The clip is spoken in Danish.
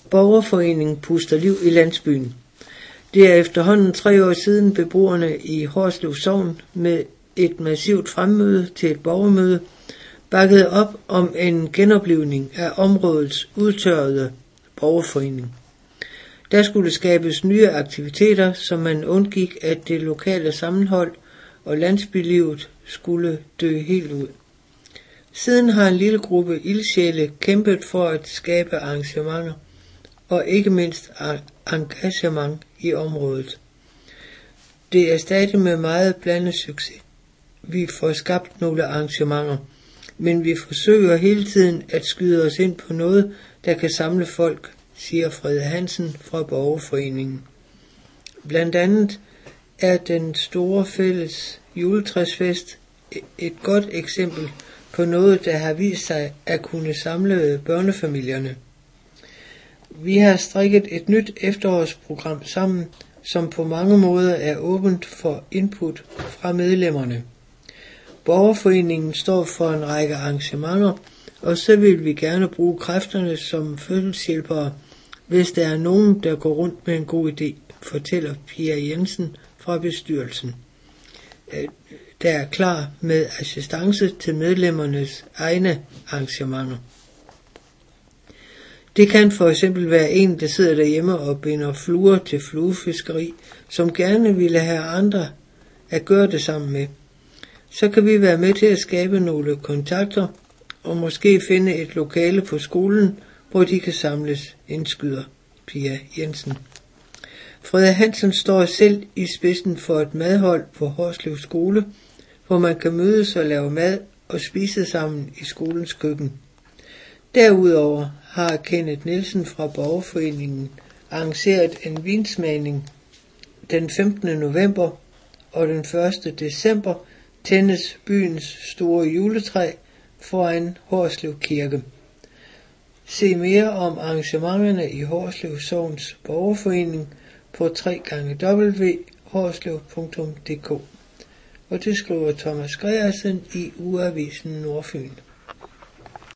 Borgerforeningen puster liv i landsbyen. Det er efterhånden 3 år siden beboerne i Hårslev Sogn med et massivt fremmøde til et borgermøde bakkede op om en genoplivning af områdets udtørrede borgerforening. Der skulle skabes nye aktiviteter, så man undgik, at det lokale sammenhold og landsbylivet skulle dø helt ud. Siden har en lille gruppe ildsjæle kæmpet for at skabe arrangementer og ikke mindst engagement i området. Det er stadig med meget blandet succes. Vi får skabt nogle arrangementer, men vi forsøger hele tiden at skyde os ind på noget, der kan samle folk, siger Frede Hansen fra Borgerforeningen. Blandt andet er den store fælles juletræsfest et godt eksempel på noget, der har vist sig at kunne samle børnefamilierne. Vi har strikket et nyt efterårsprogram sammen, som på mange måder er åbent for input fra medlemmerne. Borgerforeningen står for en række arrangementer, og så vil vi gerne bruge kræfterne som fødselshjælpere, hvis der er nogen, der går rundt med en god idé, fortæller Pia Jensen fra bestyrelsen, der er klar med assistance til medlemmernes egne arrangementer. Det kan for eksempel være en, der sidder derhjemme og binder fluer til fluefiskeri, som gerne ville have andre at gøre det sammen med. Så kan vi være med til at skabe nogle kontakter og måske finde et lokale på skolen, hvor de kan samles, indskyder Pia Jensen. Frede Hansen står selv i spidsen for et madhold på Hårslev Skole, hvor man kan mødes og lave mad og spise sammen i skolens køkken. Derudover har Kenneth Nielsen fra Borgerforeningen arrangeret en vinsmagning den 15. november, og den 1. december tændes byens store juletræ foran Hårslev Kirke. Se mere om arrangementerne i Hårslev Sogns Borgerforening på www.hårslev.dk. Og det skriver Thomas Gregersen i Ugeavisen Nordfyn.